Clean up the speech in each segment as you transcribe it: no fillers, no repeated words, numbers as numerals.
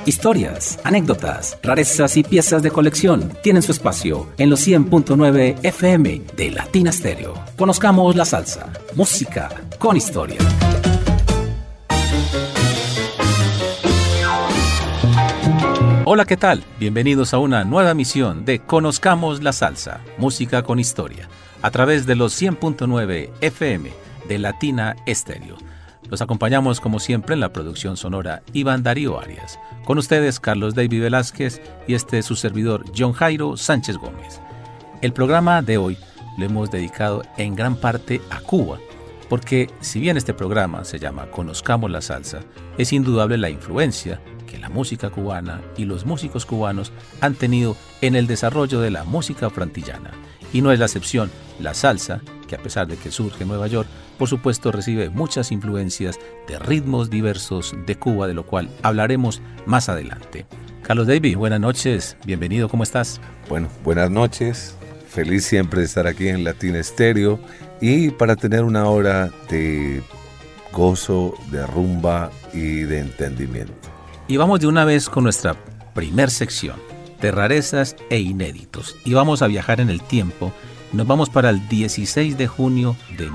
Historias, anécdotas, rarezas y piezas de colección tienen su espacio en los 100.9 FM de Latina Stereo. Conozcamos la salsa, música con historia. Hola, ¿qué tal? Bienvenidos a una nueva emisión de Conozcamos la salsa, música con historia, a través de los 100.9 FM de Latina Stereo. Los acompañamos como siempre en la producción sonora Iván Darío Arias. Con ustedes Carlos David Velázquez y su servidor John Jairo Sánchez Gómez. El programa de hoy lo hemos dedicado en gran parte a Cuba, porque si bien este programa se llama Conozcamos la salsa, es indudable la influencia que la música cubana y los músicos cubanos han tenido en el desarrollo de la música frantillana. Y no es la excepción la salsa, que a pesar de que surge en Nueva York, por supuesto recibe muchas influencias de ritmos diversos de Cuba, de lo cual hablaremos más adelante. Carlos David, buenas noches, bienvenido, ¿cómo estás? Bueno, buenas noches, feliz siempre de estar aquí en Latina Stereo y para tener una hora de gozo, de rumba y de entendimiento. Y vamos de una vez con nuestra primer sección de rarezas e inéditos, y vamos a viajar en el tiempo. Nos vamos para el 16 de junio de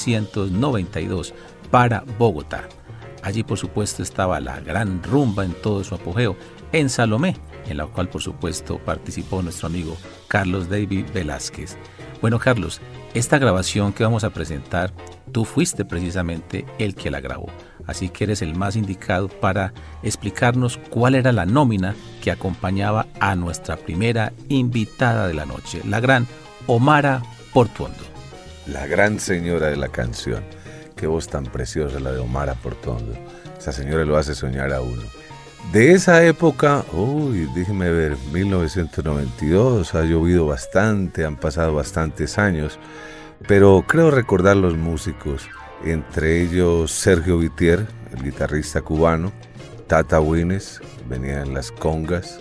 1992 para Bogotá. Allí por supuesto estaba la gran rumba en todo su apogeo en Salomé, en la cual por supuesto participó nuestro amigo Carlos David Velázquez. Bueno, Carlos, esta grabación que vamos a presentar, tú fuiste precisamente el que la grabó, así que eres el más indicado para explicarnos cuál era la nómina que acompañaba a nuestra primera invitada de la noche, la gran Omara Portuondo. La gran señora de la canción. Qué voz tan preciosa la de Omara Portuondo. Esa señora lo hace soñar a uno. De esa época, déjeme ver, 1992, ha llovido bastante, han pasado bastantes años, pero creo recordar los músicos, entre ellos Sergio Vitier, el guitarrista cubano, Tata Wines, venía en las congas,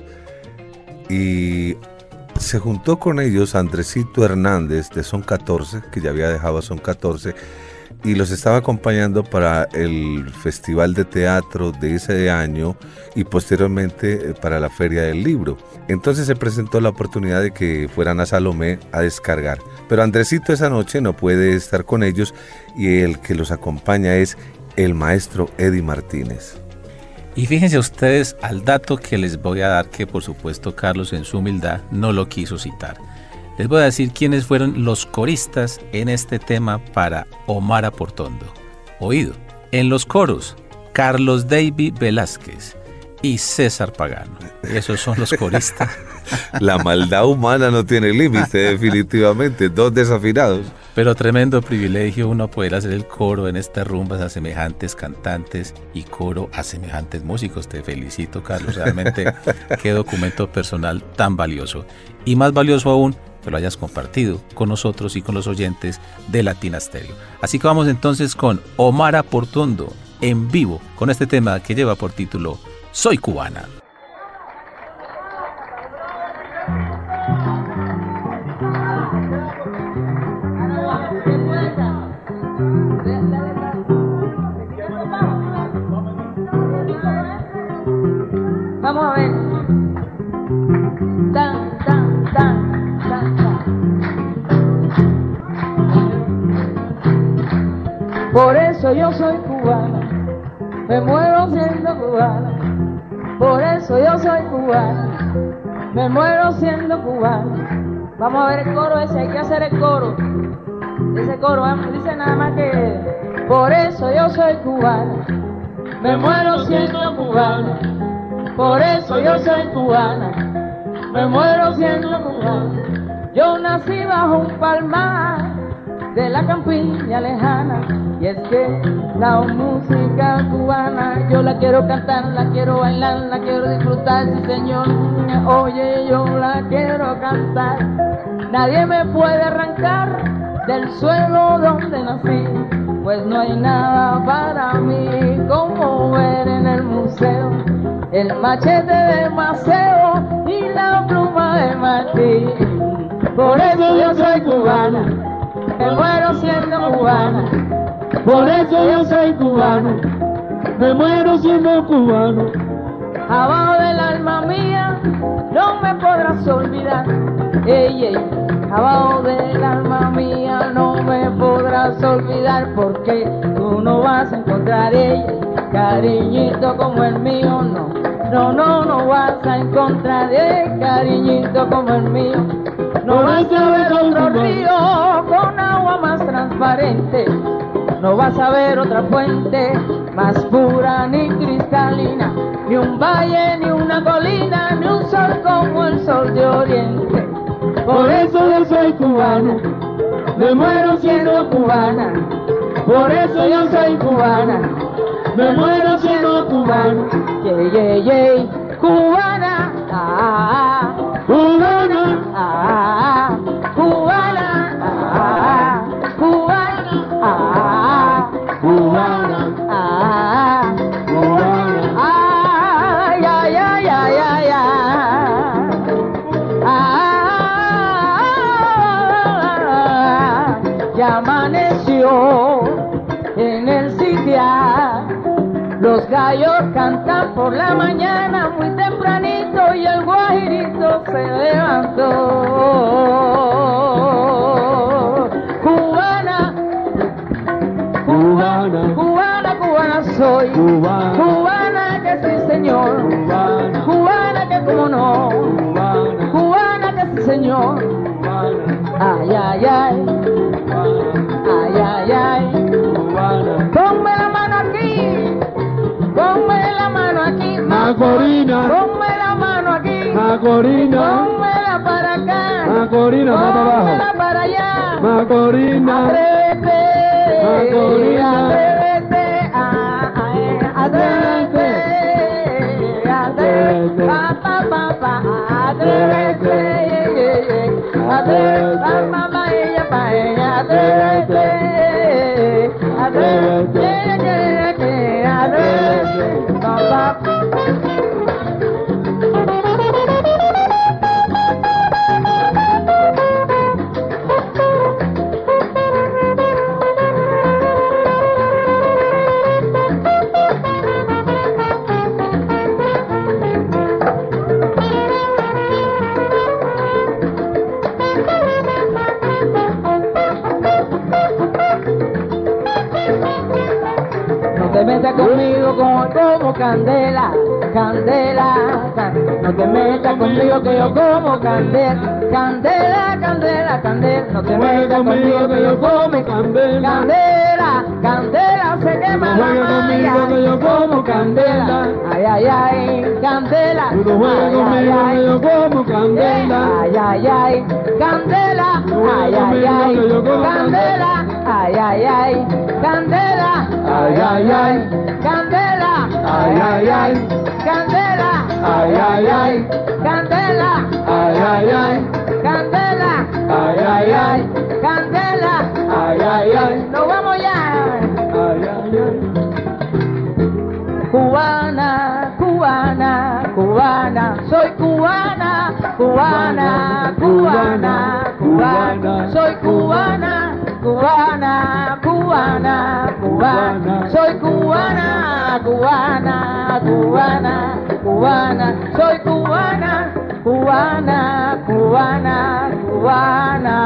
y se juntó con ellos Andresito Hernández de Son 14, que ya había dejado a Son 14, y los estaba acompañando para el Festival de Teatro de ese año y posteriormente para la Feria del Libro. Entonces se presentó la oportunidad de que fueran a Salomé a descargar. Pero Andresito esa noche no puede estar con ellos y el que los acompaña es el maestro Eddie Martínez. Y fíjense ustedes al dato que les voy a dar, que por supuesto Carlos en su humildad no lo quiso citar. Les voy a decir quiénes fueron los coristas en este tema para Omara Portuondo. Oído, en los coros, Carlos David Velázquez y César Pagano. Esos son los coristas. La maldad humana no tiene límite, definitivamente, dos desafinados. Pero tremendo privilegio uno poder hacer el coro en estas rumbas a semejantes cantantes y coro a semejantes músicos. Te felicito, Carlos, realmente qué documento personal tan valioso. Y más valioso aún que lo hayas compartido con nosotros y con los oyentes de Latina Stereo. Así que vamos entonces con Omara Portuondo en vivo con este tema que lleva por título Soy Cubana. Vamos a ver. Tan, tan, tan, tan, tan. Por eso yo soy cubana, me muero siendo cubana. Por eso yo soy cubana, me muero siendo cubana. Vamos a ver el coro ese, hay que hacer el coro. Ese coro, dice nada más que por eso yo soy cubana, me muero siendo cubana. Por eso yo soy cubana, me muero siendo cubana. Yo nací bajo un palmar de la campiña lejana, y es que la música cubana yo la quiero cantar, la quiero bailar, la quiero disfrutar, sí señor. Oye, yo la quiero cantar. Nadie me puede arrancar del suelo donde nací, pues no hay nada para mí como ver en el museo el machete de Maceo y la pluma de Martín. Por eso yo soy cubana, me muero siendo cubana. Por eso yo soy cubano, me muero siendo cubano. abajo del alma mía, no me podrás olvidar. Ey, ey, abajo del alma mía, no me podrás olvidar, porque tú no vas a encontrar ella, cariñito como el mío, no. No, no, no vas a encontrar cariñito como el mío. No vas a ver otro río con agua más transparente. No vas a ver otra fuente más pura ni cristalina. Ni un valle, ni una colina, ni un sol como el sol de oriente. Por eso yo soy cubana, me muero siendo cubana. Por eso yo soy cubana, me muero siendo cubana. Yeah, yeah, yeah. Cubana, ah, cubana, ah, cubana, ah, cubana, ah, cubana, ah, cubana, ay, ay, ay, ay, ay, ay. Ah, ya amaneció en el sitial. Los gallos cantan por la mañana muy tempranito y el guajirito se levantó. Cubana, cubana, cubana, cubana soy. Cubana, cubana que sí señor. Cubana, cubana que como no. Cubana, cubana que sí señor. Cubana, ay, ay, ay. Ay, ay, ay. Cubana. Ponme la mano aquí. Ponme la mano aquí, Macorina. Ponme la mano aquí, Macorina. Pónmela para acá, Macorina, más para abajo. Pónmela para allá. Macorina. Atrévete, Macorina. atrévete, atrévete, atrévete, pa, pa, pa, pa, atrévete, atrévete, pa, pa, pa, ella, pa, ella, atrévete, atrévete, no te metas conmigo como candela, candela, no te metas conmigo que yo como candela, candela, candela, candela, no te metas conmigo que yo como candela, candela, candela, se quema la malla, que yo como candela, ay, ay, ay, candela, Tú no juegas conmigo que yo como candela. ay, ay, ay, candela, ay, ay, ay, candela, ay, ay, ay, candela, ay, ay, ay, candela, ay, ay, ay, candela, ay, ay, ay, candela, ay, ay, ay, candela, ay, ay, ay, candela, ay, ay, ay, nos vamos ya. Ay, ay, ay. Cubana, cubana, cubana, soy cubana, cubana, cubana, cubana, soy cubana, cubana, cubana, cubana, soy cubana, cubana, cubana, cubana, soy cubana, cubana, cubana, cubana.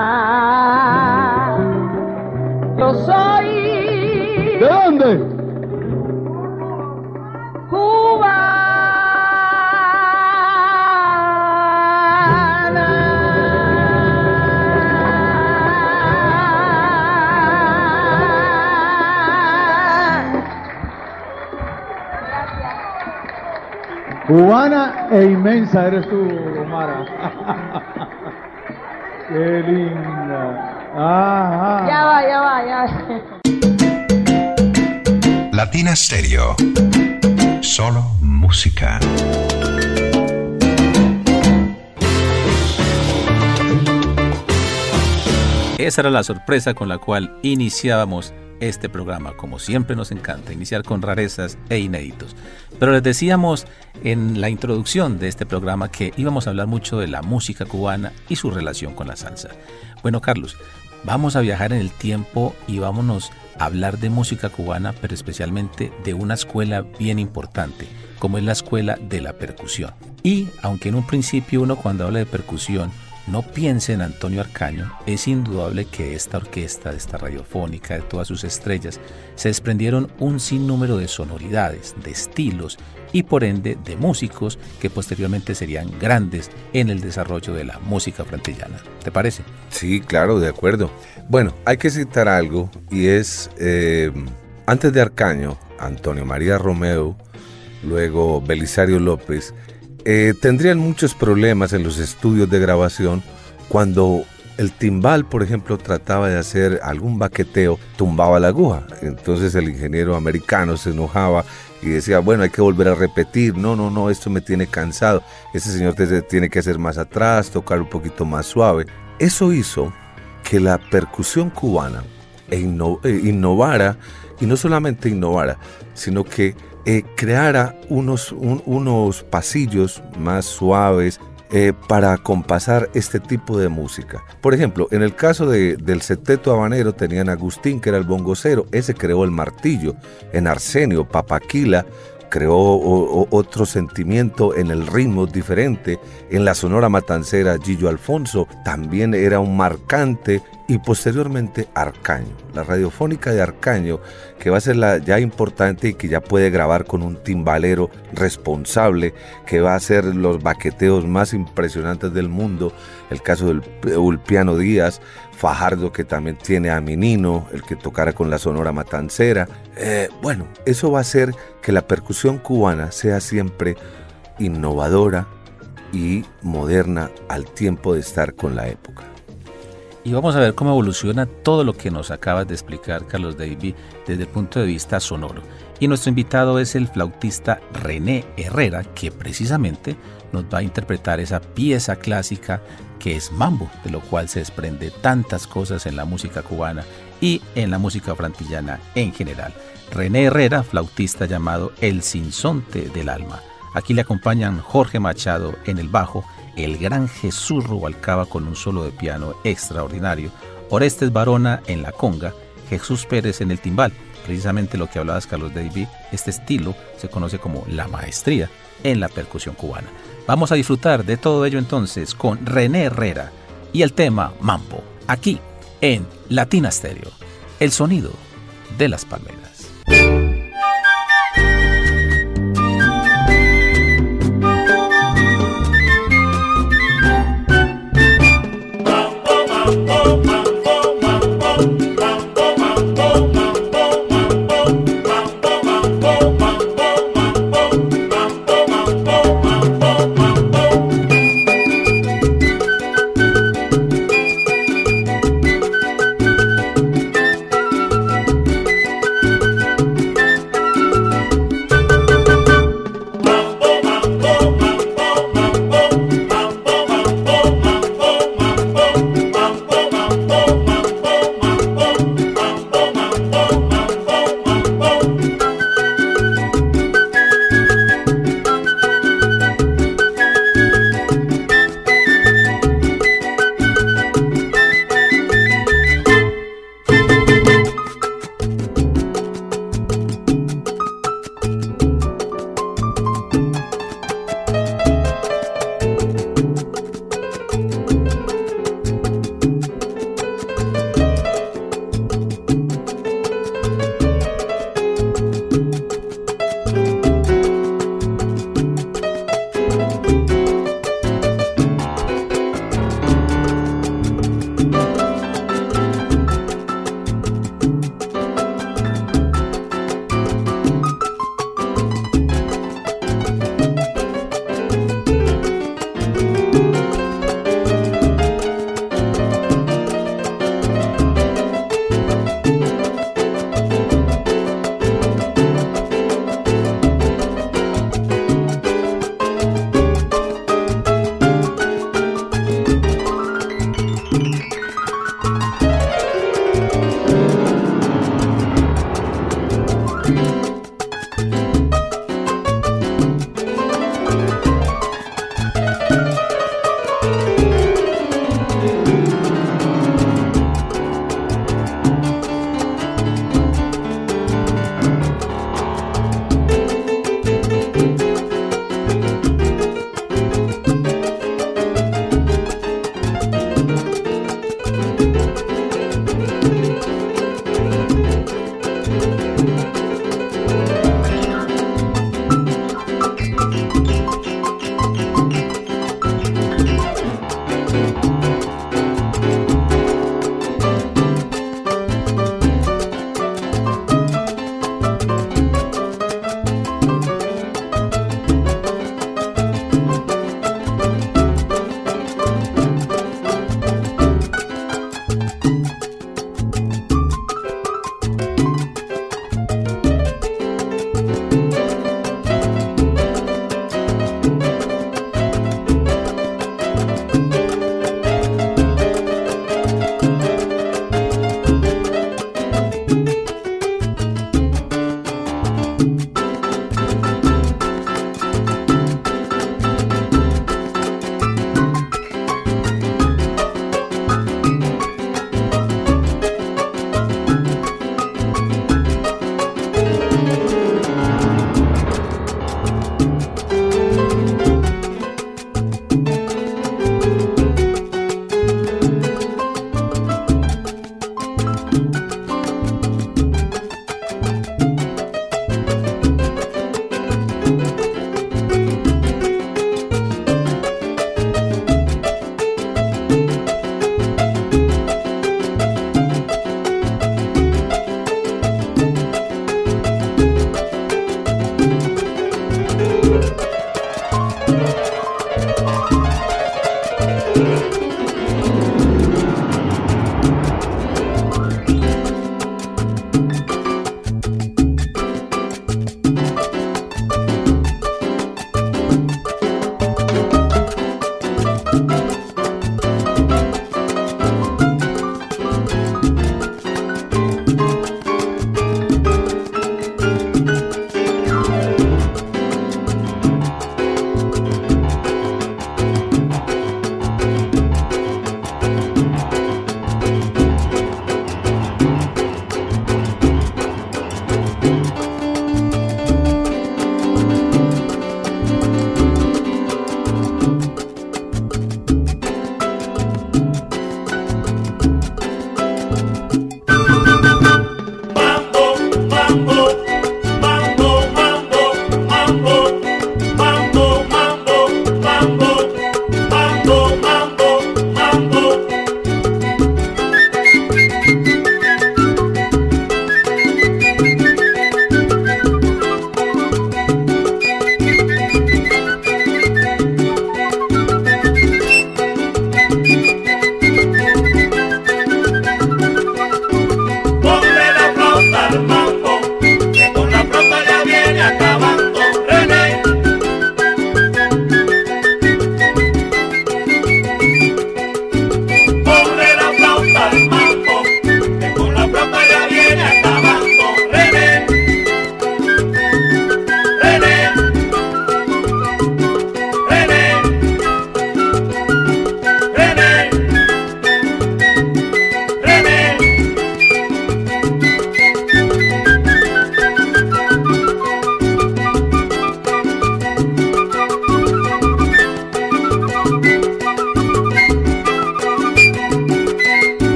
Yo soy ¿De dónde? Cubana e inmensa eres tú, Omara. Qué linda. Ajá. Ya va, ya va, ya va. Latina Stereo. Solo música. Esa era la sorpresa con la cual iniciábamos este programa. Como siempre nos encanta iniciar con rarezas e inéditos. Pero les decíamos en la introducción de este programa que íbamos a hablar mucho de la música cubana y su relación con la salsa. Bueno, Carlos, vamos a viajar en el tiempo y vámonos hablar de música cubana, pero especialmente de una escuela bien importante, como es la escuela de la percusión. Y aunque en un principio uno cuando habla de percusión no piense en Antonio Arcaño, es indudable que de esta orquesta, de esta radiofónica, de todas sus estrellas, se desprendieron un sinnúmero de sonoridades, de estilos y por ende de músicos que posteriormente serían grandes en el desarrollo de la música frantillana. ¿Te parece? Sí, claro, de acuerdo. Bueno, hay que citar algo y es, antes de Arcaño, Antonio María Romeo, luego Belisario López, tendrían muchos problemas en los estudios de grabación cuando el timbal, por ejemplo, trataba de hacer algún baqueteo, tumbaba la aguja. Entonces el ingeniero americano se enojaba y decía, bueno, hay que volver a repetir, no, esto me tiene cansado, ese señor tiene que hacer más atrás, tocar un poquito más suave. Eso hizo que la percusión cubana innovara, y no solamente innovara, sino que creara unos pasillos más suaves para compasar este tipo de música. Por ejemplo, en el caso del Septeto Habanero tenían a Agustín, que era el bongocero, ese creó el martillo. En Arsenio, Papaquila creó otro sentimiento en el ritmo diferente. En la Sonora Matancera, Gillo Alfonso también era un marcante. Y posteriormente Arcaño, la radiofónica de Arcaño, que va a ser la ya importante y que ya puede grabar con un timbalero responsable, que va a hacer los baqueteos más impresionantes del mundo. El caso del Ulpiano Díaz, Fajardo, que también tiene a Minino, el que tocara con la Sonora Matancera. Bueno, eso va a hacer que la percusión cubana sea siempre innovadora y moderna al tiempo de estar con la época. Y vamos a ver cómo evoluciona todo lo que nos acabas de explicar, Carlos David, desde el punto de vista sonoro. Y nuestro invitado es el flautista René Herrera, que precisamente nos va a interpretar esa pieza clásica que es Mambo, de lo cual se desprende tantas cosas en la música cubana y en la música frantillana en general. René Herrera, flautista llamado El Sinsonte del Alma. Aquí le acompañan Jorge Machado en el bajo, el gran Jesús Rubalcaba con un solo de piano extraordinario, Orestes Barona en la conga, Jesús Pérez en el timbal. Precisamente lo que hablabas, Carlos David, este estilo se conoce como la maestría en la percusión cubana. Vamos a disfrutar de todo ello entonces con René Herrera y el tema Mambo, aquí en Latina Stereo, el sonido de las palmeras.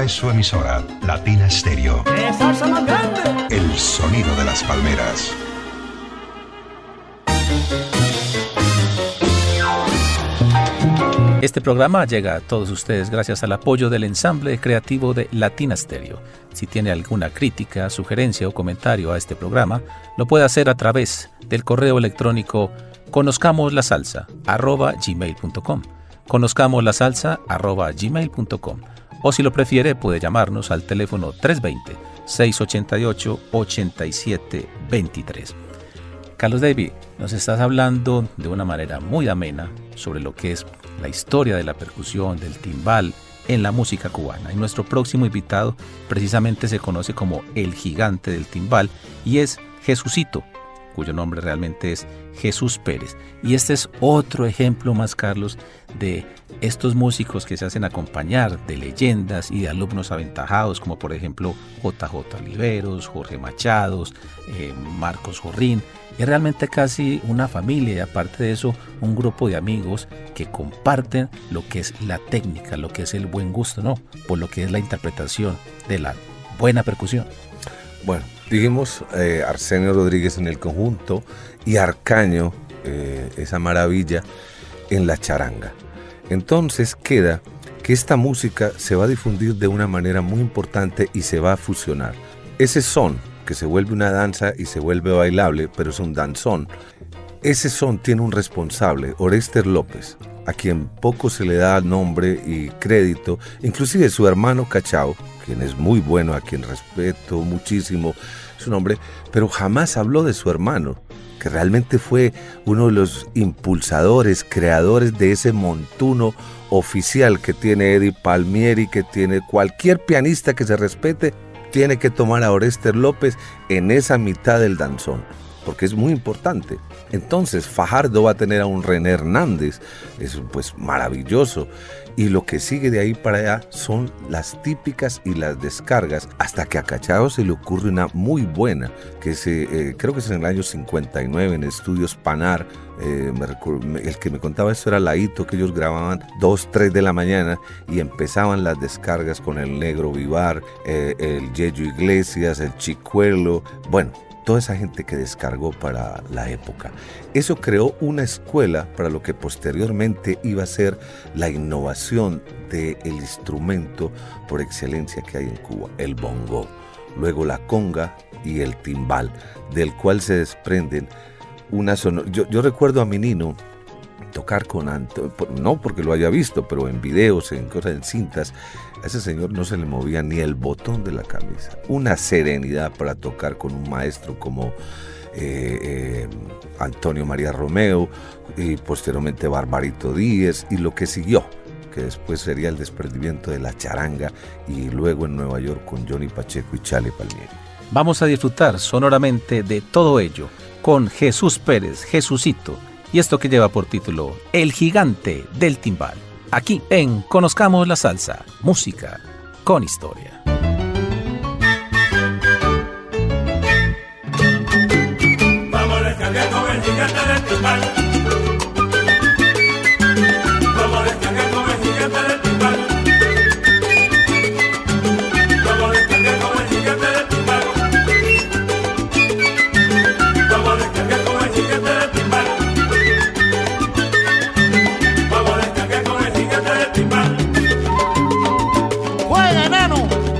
es su emisora, Latina Stereo. ¡Esa más grande! El sonido de las palmeras. Este programa llega a todos ustedes gracias al apoyo del ensamble creativo de Latina Stereo. Si tiene alguna crítica, sugerencia o comentario a este programa, lo puede hacer a través del correo electrónico conozcamoslasalsa@gmail.com. conozcamoslasalsa@gmail.com. O si lo prefiere, puede llamarnos al teléfono 320-688-8723. Carlos David, nos estás hablando de una manera muy amena sobre lo que es la historia de la percusión, del timbal en la música cubana. Y nuestro próximo invitado precisamente se conoce como el gigante del timbal y es Jesucito, cuyo nombre realmente es Jesús Pérez. Y este es otro ejemplo más, Carlos, de estos músicos que se hacen acompañar de leyendas y de alumnos aventajados, como por ejemplo JJ Oliveros, Jorge Machados, Marcos Jorrín. Es realmente casi una familia y aparte de eso un grupo de amigos que comparten lo que es la técnica, lo que es el buen gusto, ¿no? Por lo que es la interpretación de la buena percusión. Bueno, dijimos Arsenio Rodríguez en el conjunto y Arcaño, esa maravilla, en la charanga. Entonces queda que esta música se va a difundir de una manera muy importante y se va a fusionar. Ese son, que se vuelve una danza y se vuelve bailable, pero es un danzón. Ese son tiene un responsable, Orester López, a quien poco se le da nombre y crédito, inclusive su hermano Cachao, quien es muy bueno, a quien respeto muchísimo su nombre, pero jamás habló de su hermano, que realmente fue uno de los impulsadores, creadores de ese montuno oficial que tiene Eddie Palmieri, que tiene cualquier pianista que se respete, tiene que tomar a Orester López en esa mitad del danzón, porque es muy importante. Entonces Fajardo va a tener a un René Hernández, es pues maravilloso, y lo que sigue de ahí para allá son las típicas y las descargas, hasta que a Cachao se le ocurre una muy buena, que creo que es en el año 59 en Estudios Panar. El que me contaba esto era Laito, que ellos grababan 2, 3 de la mañana y empezaban las descargas con el Negro Vivar, el Yeyo Iglesias, el Chicuelo, bueno, toda esa gente que descargó para la época. Eso creó una escuela para lo que posteriormente iba a ser la innovación del instrumento por excelencia que hay en Cuba, el bongo, luego la conga y el timbal, del cual se desprenden una sonora. Yo recuerdo a mi nino tocar con Antonio, no porque lo haya visto, pero en videos, en cosas, en cintas, a ese señor no se le movía ni el botón de la camisa. Una serenidad para tocar con un maestro como Antonio María Romeo y posteriormente Barbarito Díez y lo que siguió, que después sería el desprendimiento de la charanga y luego en Nueva York con Johnny Pacheco y Charlie Palmieri. Vamos a disfrutar sonoramente de todo ello con Jesús Pérez, Jesucito, y esto que lleva por título El gigante del timbal. Aquí en Conozcamos la Salsa, música con historia. Vamos a descargar con el gigante del timbal. Vamos a descargar con el gigante del timbal. Vamos a descargar con el gigante del timbal. Vamos a descargar con el gigante del timbal. Vamos a descargar con el gigante del timbal. ¡Juega, enano!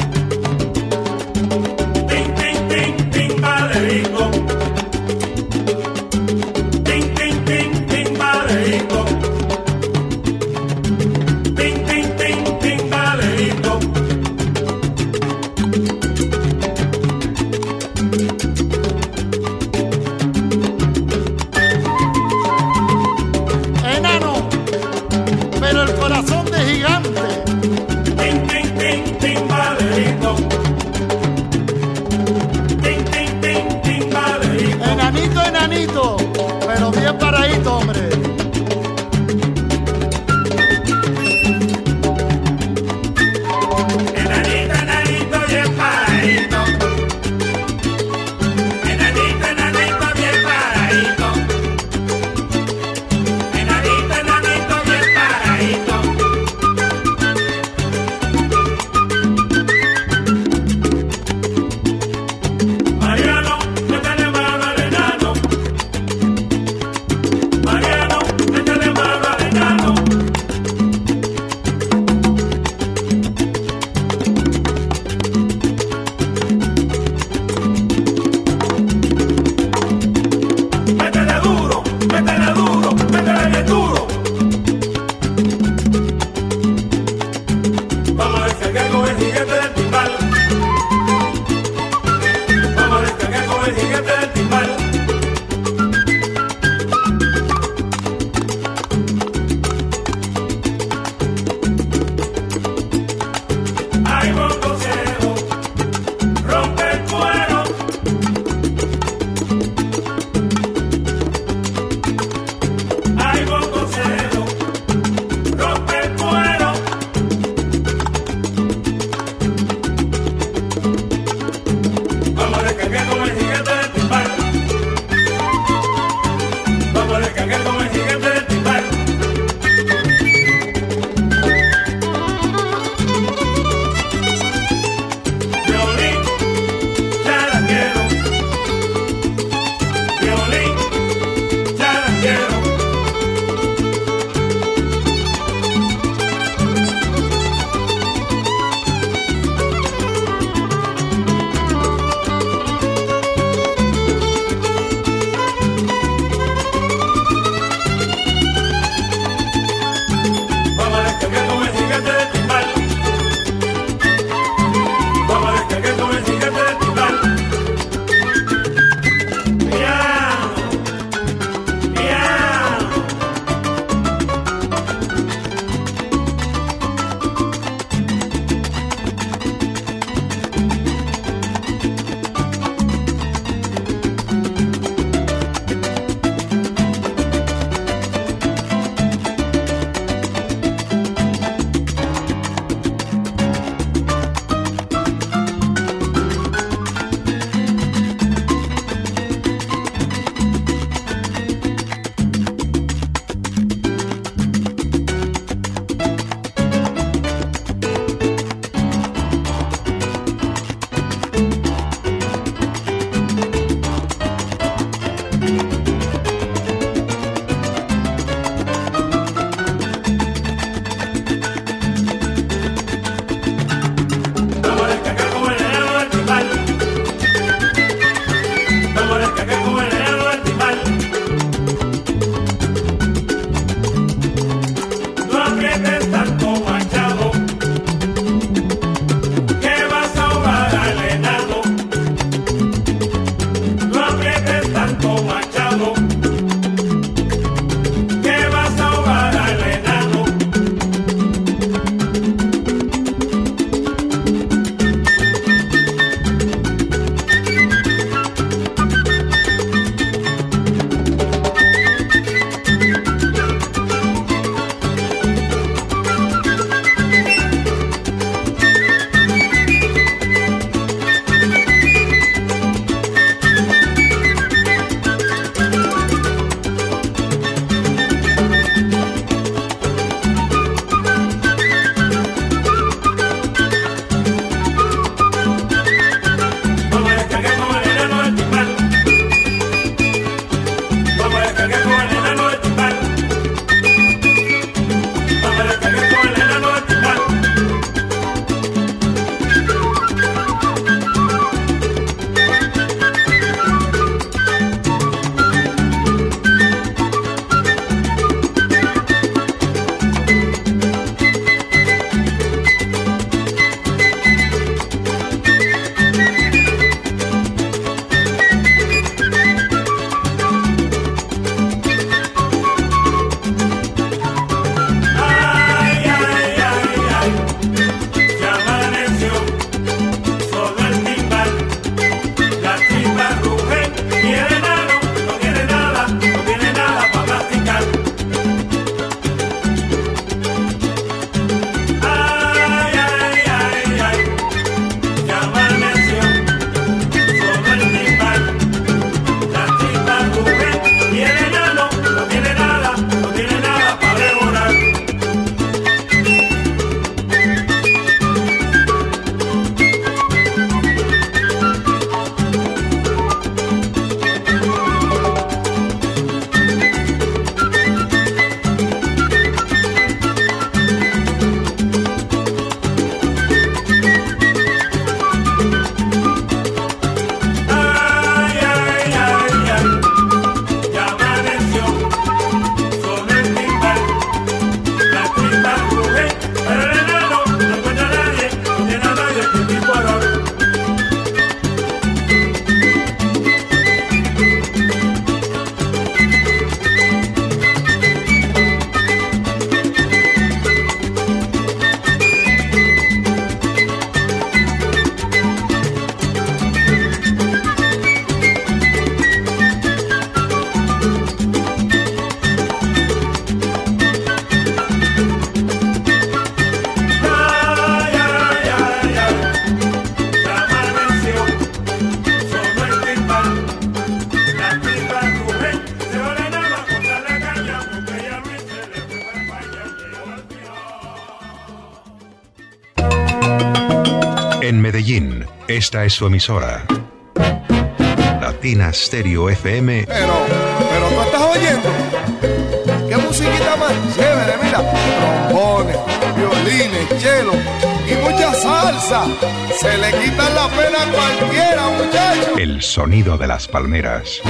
En Medellín, esta es su emisora. Latina Stereo FM. Pero tú estás oyendo. ¿Qué musiquita más chévere? Mira, trombones, violines, cello y mucha salsa. Se le quita la pena a cualquiera, muchachos. El sonido de las palmeras.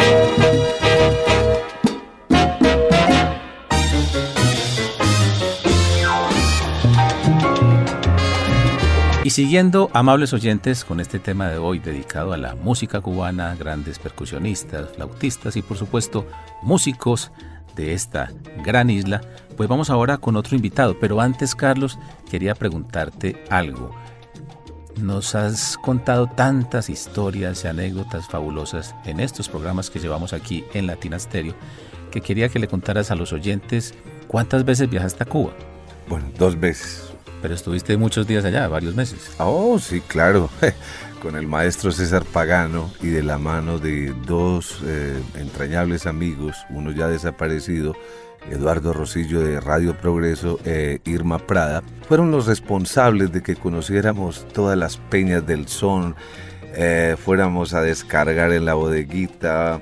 Y siguiendo, amables oyentes, con este tema de hoy dedicado a la música cubana, grandes percusionistas, flautistas y por supuesto músicos de esta gran isla, pues vamos ahora con otro invitado. Pero antes, Carlos, quería preguntarte algo. Nos has contado tantas historias y anécdotas fabulosas en estos programas que llevamos aquí en Latina Stereo, que quería que le contaras a los oyentes cuántas veces viajaste a Cuba. Bueno, 2 veces. Pero estuviste muchos días allá, varios meses. Oh, sí, claro. Con el maestro César Pagano y de la mano de 2 entrañables amigos, uno ya desaparecido, Eduardo Rosillo de Radio Progreso, Irma Prada, fueron los responsables de que conociéramos todas las peñas del son, fuéramos a descargar en la bodeguita,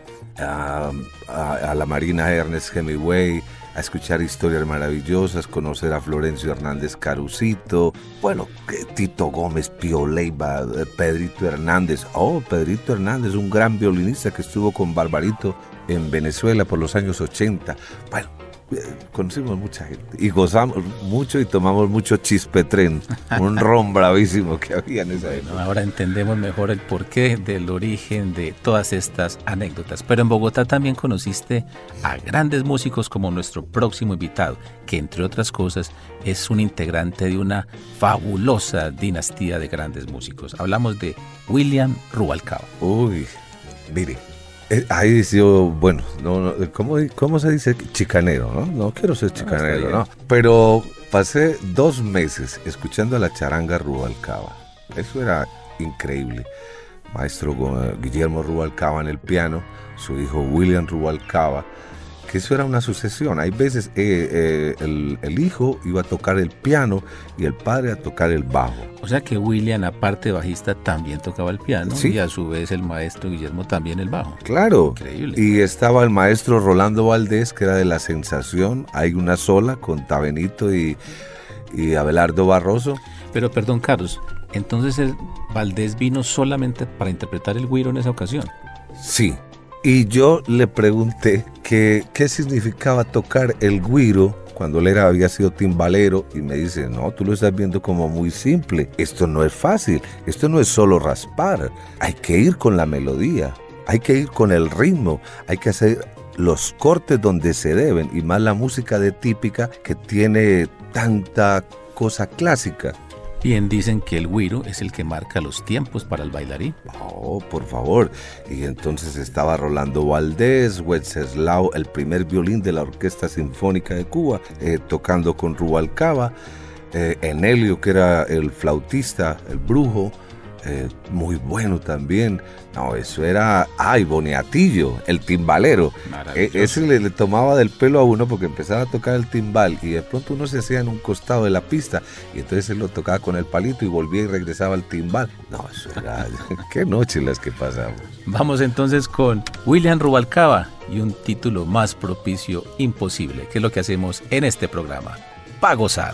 a la Marina Ernest Hemingway, a escuchar historias maravillosas, conocer a Florencio Hernández Carucito, bueno, Tito Gómez, Pío Leiva, Pedrito Hernández. Oh, Pedrito Hernández, un gran violinista que estuvo con Barbarito en Venezuela por los años 80. Bueno, conocimos mucha gente y gozamos mucho y tomamos mucho chispetren, un ron bravísimo que había en esa época. Ahora entendemos mejor el porqué del origen de todas estas anécdotas. Pero en Bogotá también conociste a grandes músicos como nuestro próximo invitado, que entre otras cosas es un integrante de una fabulosa dinastía de grandes músicos. Hablamos de William Rubalcaba. Uy, mire. Ahí yo, bueno, ¿cómo se dice? Chicanero, ¿no? No quiero ser chicanero, ¿no? Pero pasé 2 meses escuchando a la charanga Rubalcaba. Eso era increíble. Maestro Guillermo Rubalcaba en el piano, su hijo William Rubalcaba, que eso era una sucesión. Hay veces el hijo iba a tocar el piano y el padre a tocar el bajo. O sea que William, aparte de bajista, también tocaba el piano, ¿sí? Y a su vez el maestro Guillermo también el bajo. Claro. Increíble. Y estaba el maestro Rolando Valdés, que era de La Sensación. Hay una sola con Tabenito y Abelardo Barroso. Pero perdón, Carlos, entonces el Valdés vino solamente para interpretar el güiro en esa ocasión. Sí. Y yo le pregunté qué significaba tocar el güiro cuando él había sido timbalero, y me dice, no, tú lo estás viendo como muy simple, esto no es fácil, esto no es solo raspar, hay que ir con la melodía, hay que ir con el ritmo, hay que hacer los cortes donde se deben, y más la música de típica que tiene tanta cosa clásica. Bien, dicen que el güiro es el que marca los tiempos para el bailarín. Oh, por favor. Y entonces estaba Rolando Valdés, Wenceslao, el primer violín de la Orquesta Sinfónica de Cuba, tocando con Rubalcaba, Enelio, que era el flautista, el brujo, muy bueno también. No, eso era... y Boniatillo, el timbalero. Ese le tomaba del pelo a uno porque empezaba a tocar el timbal y de pronto uno se hacía en un costado de la pista y entonces él lo tocaba con el palito y volvía y regresaba al timbal. No, eso era... Qué noches las que pasamos. Vamos entonces con William Rubalcaba y un título más propicio imposible, que es lo que hacemos en este programa. Pa' gozar.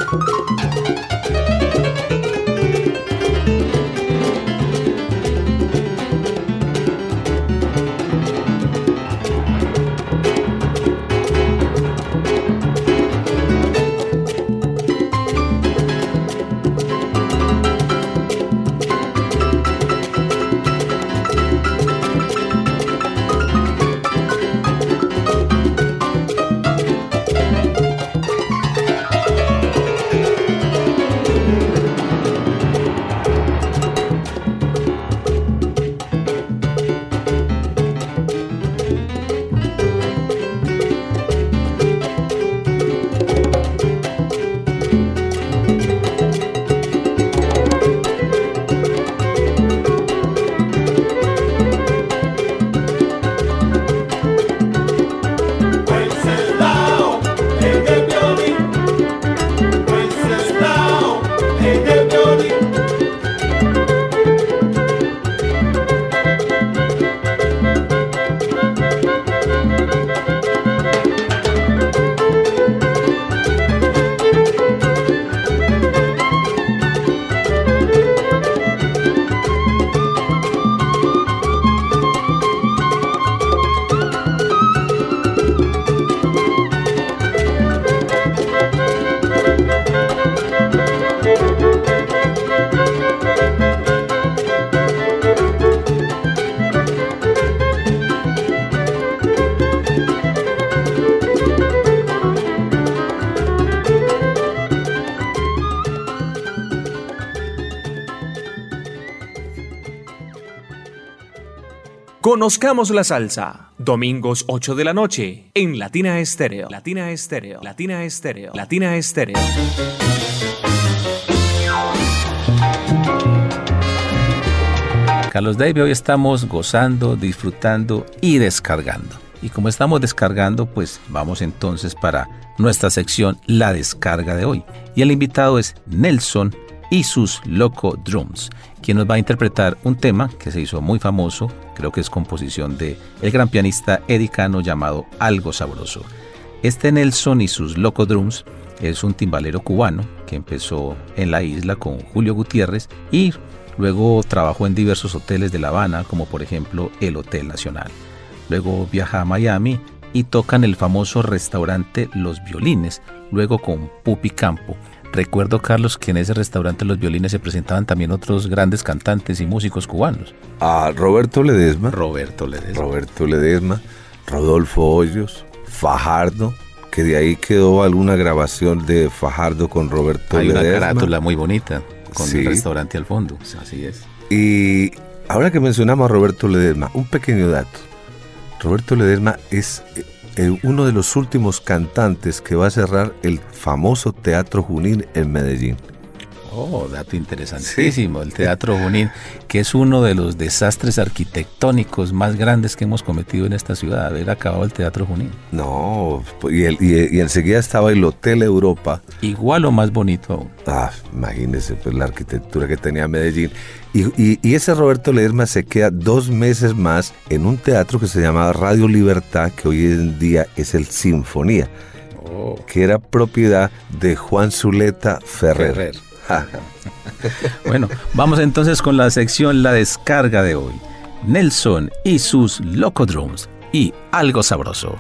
Conozcamos la salsa. Domingos 8 de la noche en Latina Estéreo. Latina Estéreo. Latina Estéreo. Latina Estéreo. Carlos David, hoy estamos gozando, disfrutando y descargando. Y como estamos descargando, pues vamos entonces para nuestra sección La Descarga de hoy. Y el invitado es Nelson y sus Loco Drums, quien nos va a interpretar un tema que se hizo muy famoso, creo que es composición de el gran pianista Eddie Cano, llamado Algo Sabroso. Este Nelson y sus Loco Drums es un timbalero cubano que empezó en la isla con Julio Gutiérrez y luego trabajó en diversos hoteles de La Habana, como por ejemplo el Hotel Nacional. Luego viaja a Miami y toca en el famoso restaurante Los Violines, luego con Pupi Campo. Recuerdo, Carlos, que en ese restaurante Los Violines se presentaban también otros grandes cantantes y músicos cubanos. Roberto Ledesma, Rodolfo Hoyos, Fajardo, que de ahí quedó alguna grabación de Fajardo con Roberto Ledesma. Hay una carátula muy bonita con sí, el restaurante al fondo. Así es. Y ahora que mencionamos a Roberto Ledesma, un pequeño dato. Roberto Ledesma es uno de los últimos cantantes que va a cerrar el famoso Teatro Junín en Medellín. Oh, dato interesantísimo. Sí. El Teatro Junín, que es uno de los desastres arquitectónicos más grandes que hemos cometido en esta ciudad, haber acabado el Teatro Junín. No, y enseguida estaba el Hotel Europa. Igual o más bonito aún. Imagínese pues la arquitectura que tenía Medellín. Y ese Roberto Ledesma se queda 2 meses más en un teatro que se llamaba Radio Libertad, que hoy en día es el Sinfonía, que era propiedad de Juan Zuleta Ferrer. Bueno, vamos entonces con la sección La Descarga de hoy. Nelson y sus Loco Drums y Algo Sabroso.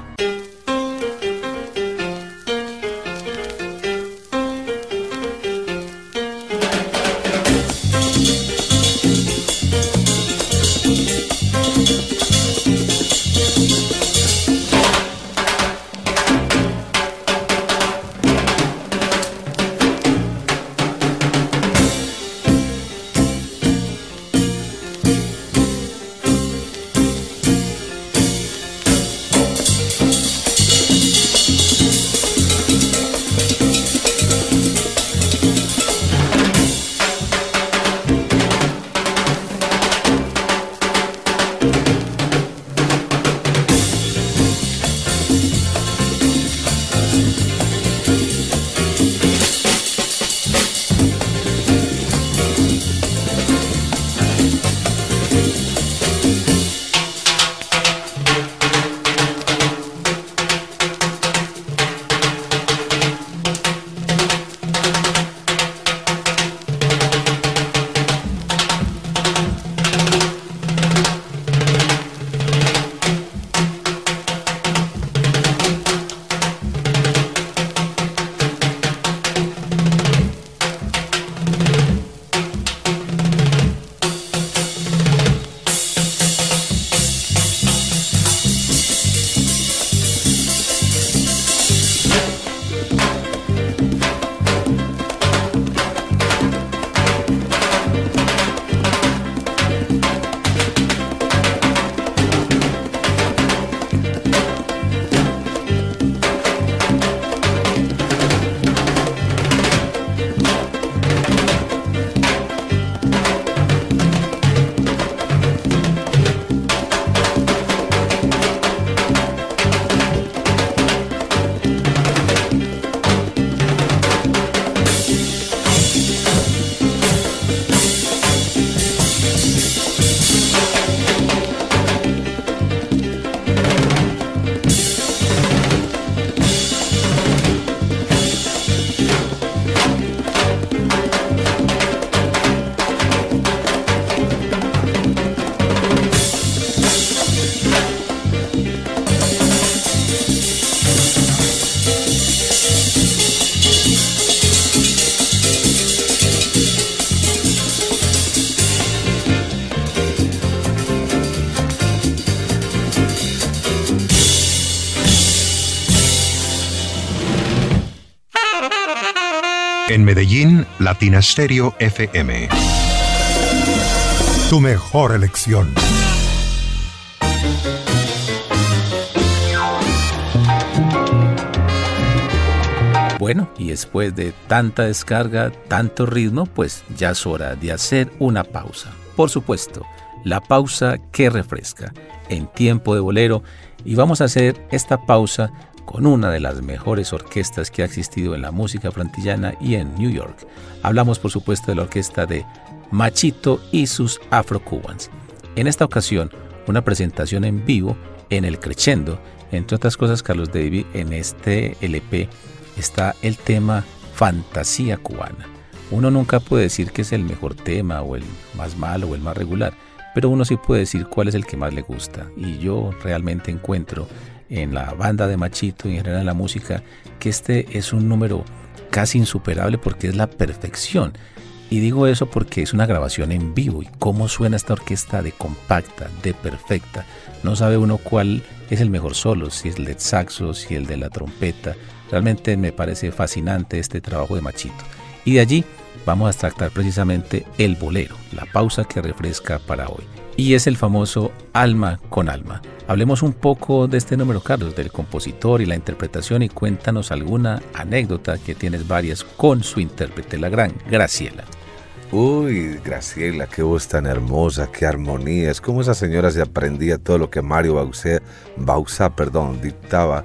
En Medellín, Latina Stereo FM. Tu mejor elección. Bueno, y después de tanta descarga, tanto ritmo, pues ya es hora de hacer una pausa. Por supuesto, la pausa que refresca en tiempo de bolero, y vamos a hacer esta pausa con una de las mejores orquestas que ha existido en la música frantillana y en New York. Hablamos, por supuesto, de la orquesta de Machito y sus Afro-Cubans. En esta ocasión, una presentación en vivo en el Crescendo. Entre otras cosas, Carlos David, en este LP está el tema Fantasía Cubana. Uno nunca puede decir que es el mejor tema o el más malo o el más regular, pero uno sí puede decir cuál es el que más le gusta. Y yo realmente encuentro en la banda de Machito y en general en la música que este es un número casi insuperable porque es la perfección. Y digo eso porque es una grabación en vivo, y cómo suena esta orquesta de compacta, de perfecta. No sabe uno cuál es el mejor solo, si es el de saxo, si el de la trompeta. Realmente me parece fascinante este trabajo de Machito. Y de allí vamos a extractar precisamente el bolero, la pausa que refresca para hoy. Y es el famoso Alma con Alma. Hablemos un poco de este número, Carlos, del compositor y la interpretación, y cuéntanos alguna anécdota, que tienes varias, con su intérprete, la gran Graciela. Uy, Graciela, qué voz tan hermosa, qué armonía. Es como esa señora se aprendía todo lo que Mario Bauzá dictaba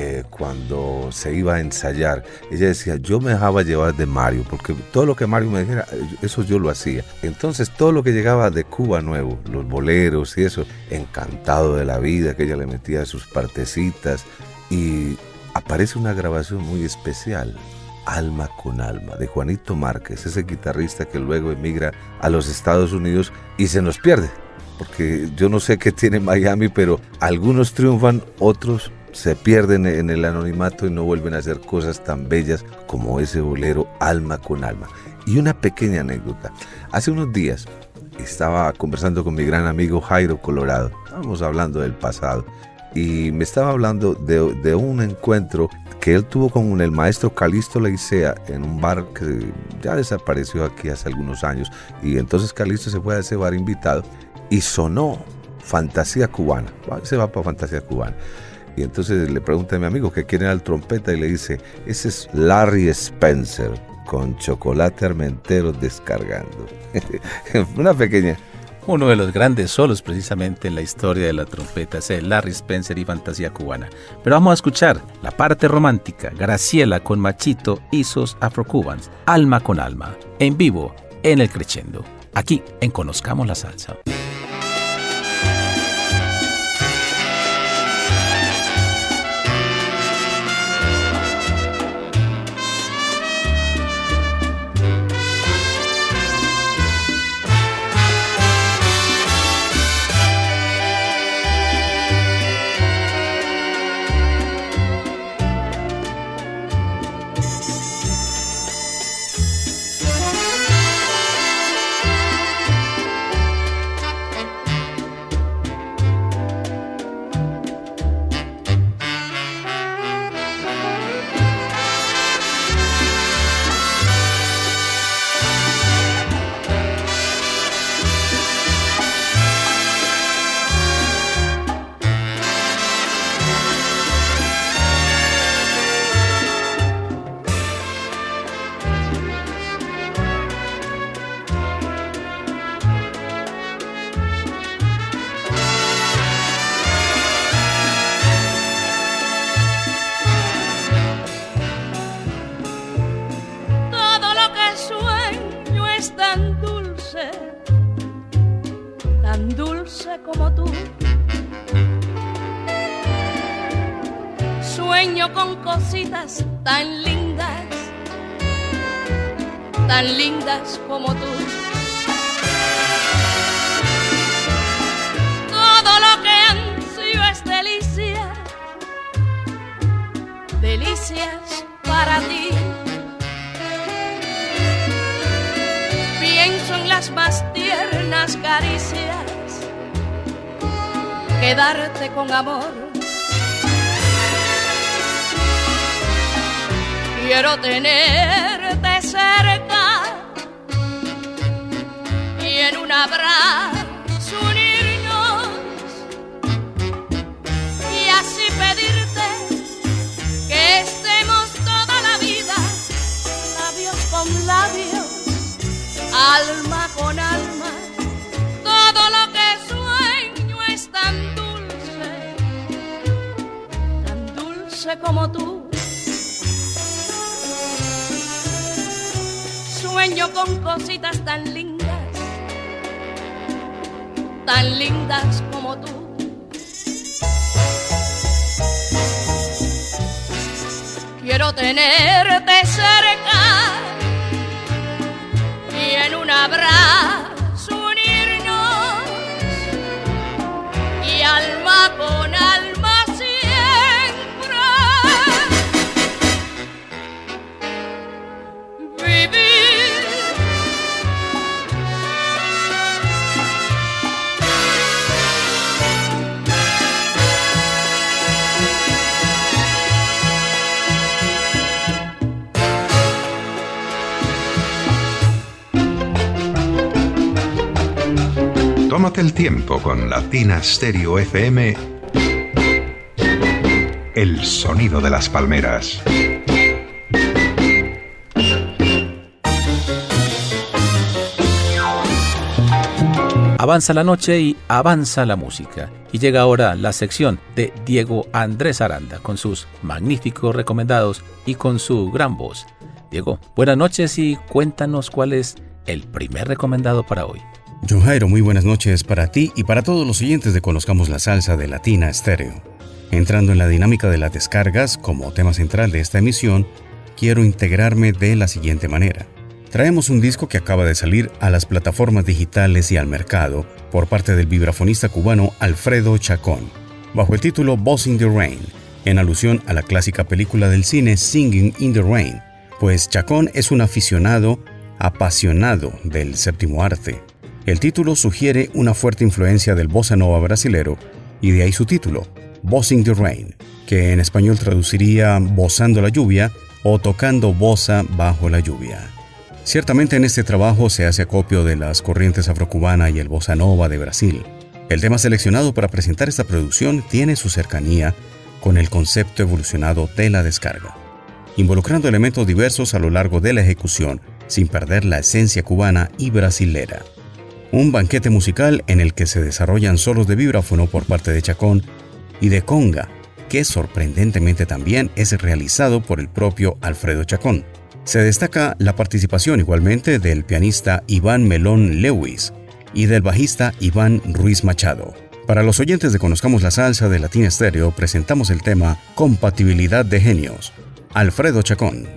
cuando se iba a ensayar. Ella decía, yo me dejaba llevar de Mario, porque todo lo que Mario me dijera, eso yo lo hacía. Entonces todo lo que llegaba de Cuba nuevo, los boleros y eso, encantado de la vida, que ella le metía sus partecitas, y aparece una grabación muy especial, Alma con Alma, de Juanito Márquez, ese guitarrista que luego emigra a los Estados Unidos y se nos pierde, porque yo no sé qué tiene Miami, pero algunos triunfan, otros se pierden en el anonimato y no vuelven a hacer cosas tan bellas como ese bolero Alma con Alma. Y una pequeña anécdota, hace unos días estaba conversando con mi gran amigo Jairo Colorado, estábamos hablando del pasado, y me estaba hablando de un encuentro que él tuvo con el maestro Calixto Leicea en un bar que ya desapareció aquí hace algunos años, y entonces Calixto se fue a ese bar invitado y sonó Fantasía Cubana, se va para Fantasía Cubana, y entonces le pregunta a mi amigo que quién era el trompeta y le dice, ese es Larry Spencer con Chocolate Armentero descargando. Una pequeña. Uno de los grandes solos precisamente en la historia de la trompeta es el Larry Spencer y Fantasía Cubana. Pero vamos a escuchar la parte romántica, Graciela con Machito y sus Afro-Cubans, Alma con Alma, en vivo en el Crescendo, aquí en Conozcamos la Salsa. Como tú, sueño con cositas tan lindas como tú. Todo lo que ansío es delicia, delicias para ti. Pienso en las más tiernas caricias, quedarte con amor. Quiero tenerte cerca abrazo unirnos y así pedirte que estemos toda la vida, labios con labios, alma con alma. Todo lo que sueño es tan dulce como tú. Sueño con cositas tan lindas como tú. Quiero tenerte cerca y en un abrazo unirnos y alma con alma siempre vivir. Tómate el tiempo con Latina Stereo FM. El sonido de las palmeras. Avanza la noche y avanza la música. Y llega ahora la sección de Diego Andrés Aranda con sus magníficos recomendados y con su gran voz. Diego, buenas noches y cuéntanos cuál es el primer recomendado para hoy. John Jairo, muy buenas noches para ti y para todos los oyentes de Conozcamos la Salsa de Latina Stereo. Entrando en la dinámica de las descargas como tema central de esta emisión, quiero integrarme de la siguiente manera. Traemos un disco que acaba de salir a las plataformas digitales y al mercado por parte del vibrafonista cubano Alfredo Chacón, bajo el título Boss in the Rain, en alusión a la clásica película del cine Singing in the Rain, pues Chacón es un aficionado apasionado del séptimo arte. El título sugiere una fuerte influencia del bossa nova brasilero y de ahí su título, Bossing the Rain, que en español traduciría Bossando la lluvia o tocando bossa bajo la lluvia. Ciertamente en este trabajo se hace acopio de las corrientes afrocubana y el bossa nova de Brasil. El tema seleccionado para presentar esta producción tiene su cercanía con el concepto evolucionado de la descarga, involucrando elementos diversos a lo largo de la ejecución sin perder la esencia cubana y brasilera. Un banquete musical en el que se desarrollan solos de vibráfono por parte de Chacón y de conga, que sorprendentemente también es realizado por el propio Alfredo Chacón. Se destaca la participación igualmente del pianista Iván Melón Lewis y del bajista Iván Ruiz Machado. Para los oyentes de Conozcamos la Salsa de Latina Stereo presentamos el tema Compatibilidad de Genios, Alfredo Chacón.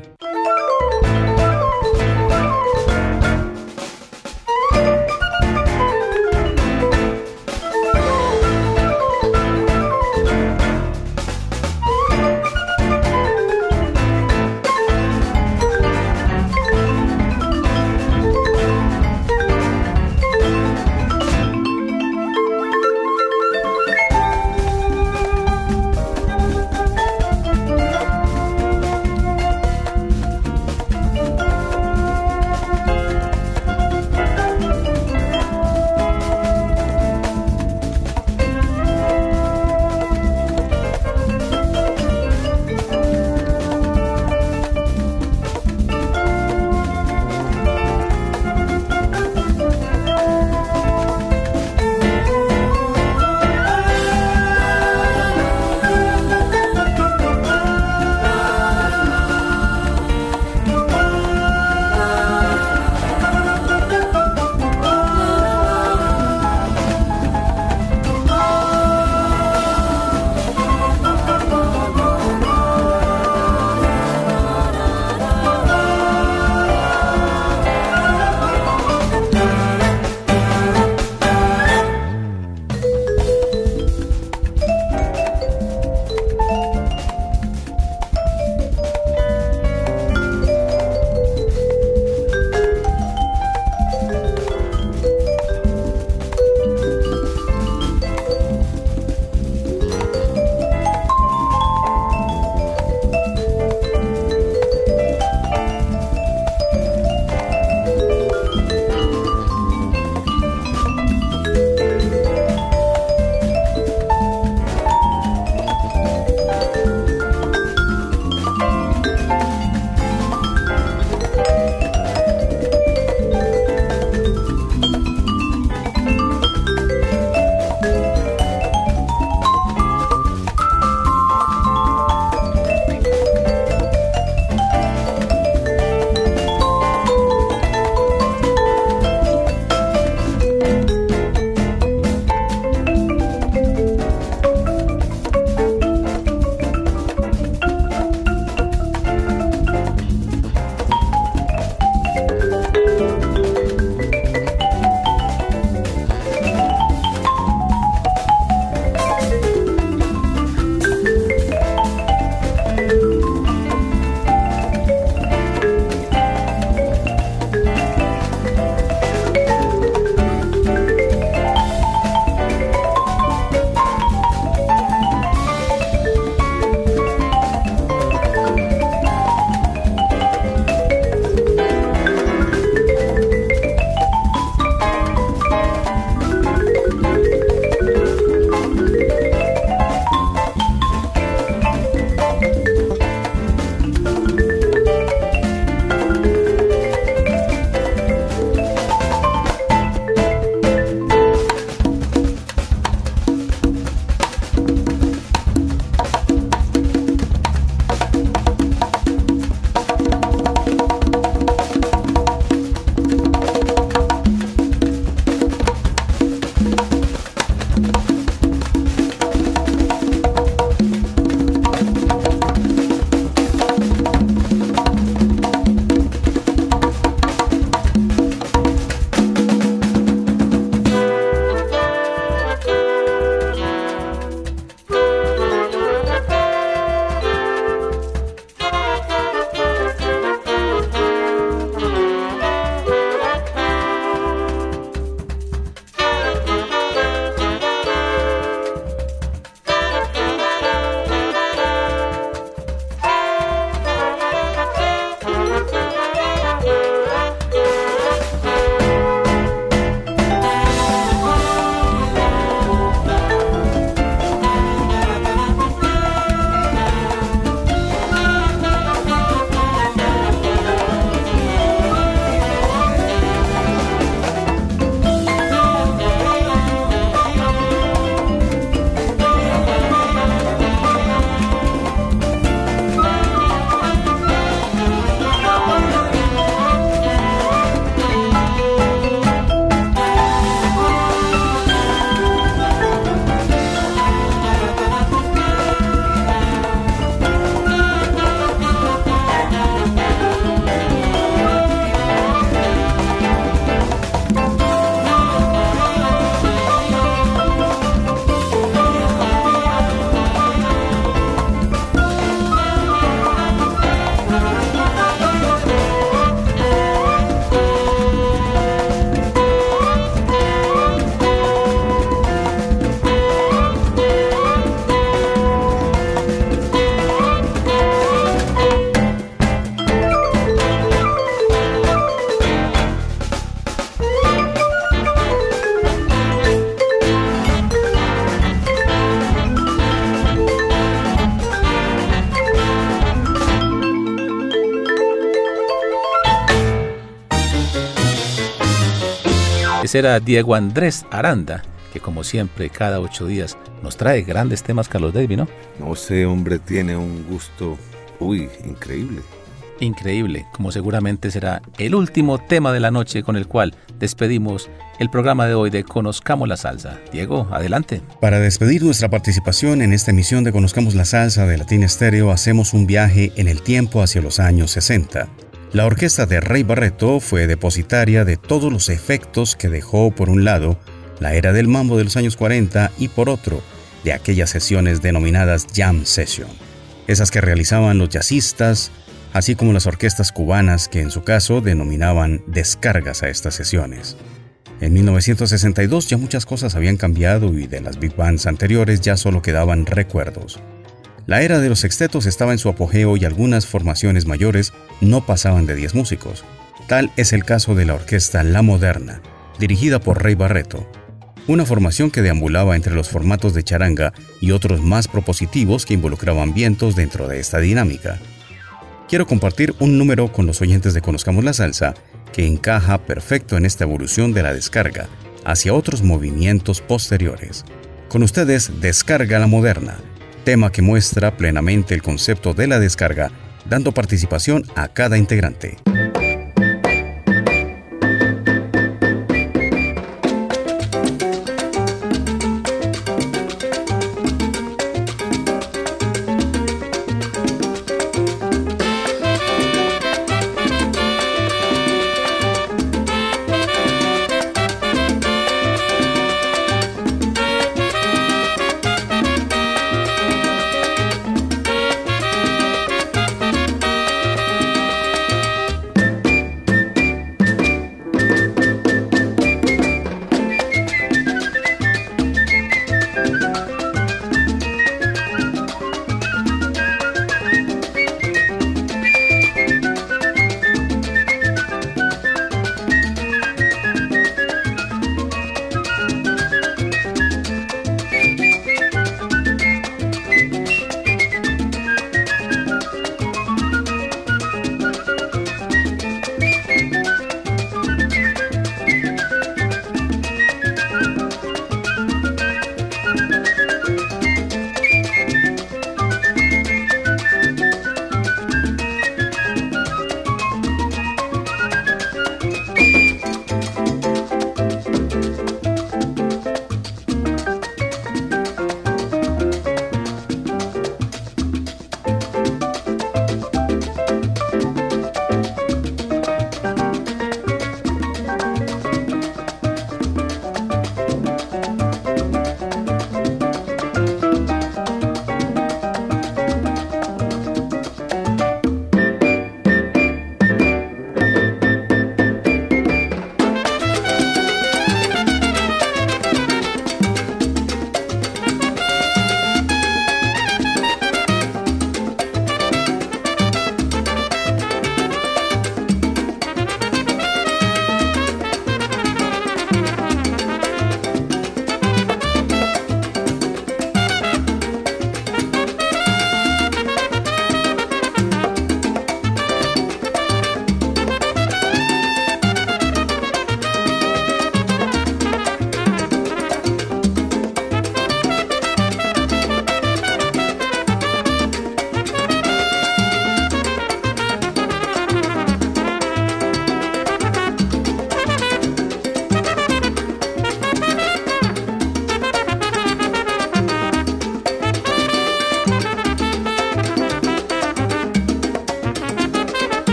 Ese era Diego Andrés Aranda, que como siempre cada 8 días nos trae grandes temas, Carlos David, ¿no? No sé, hombre, tiene un gusto, increíble. Increíble, como seguramente será el último tema de la noche con el cual despedimos el programa de hoy de Conozcamos la Salsa. Diego, adelante. Para despedir nuestra participación en esta emisión de Conozcamos la Salsa de Latina Estéreo, hacemos un viaje en el tiempo hacia los años 60. La orquesta de Rey Barreto fue depositaria de todos los efectos que dejó, por un lado, la era del mambo de los años 40 y por otro, de aquellas sesiones denominadas Jam Session, esas que realizaban los jazzistas, así como las orquestas cubanas que en su caso denominaban descargas a estas sesiones. En 1962 ya muchas cosas habían cambiado y de las big bands anteriores ya solo quedaban recuerdos. La era de los sextetos estaba en su apogeo y algunas formaciones mayores no pasaban de 10 músicos. Tal es el caso de la orquesta La Moderna, dirigida por Rey Barreto, una formación que deambulaba entre los formatos de charanga y otros más propositivos que involucraban vientos dentro de esta dinámica. Quiero compartir un número con los oyentes de Conozcamos la Salsa que encaja perfecto en esta evolución de la descarga hacia otros movimientos posteriores. Con ustedes, Descarga La Moderna, tema que muestra plenamente el concepto de la descarga, dando participación a cada integrante.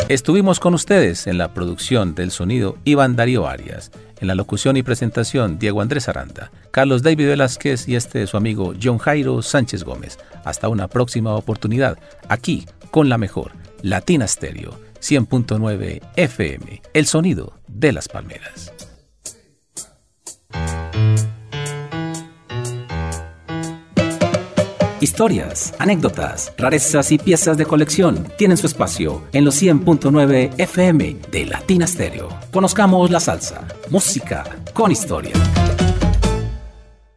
Estuvimos con ustedes en la producción del sonido Iván Darío Arias, en la locución y presentación Diego Andrés Aranda, Carlos David Velázquez y su amigo John Jairo Sánchez Gómez. Hasta una próxima oportunidad, aquí con la mejor, Latina Stereo, 100.9 FM, el sonido de las palmeras. Historias, anécdotas, rarezas y piezas de colección tienen su espacio en los 100.9 FM de Latina Stereo. Conozcamos la salsa, música con historia.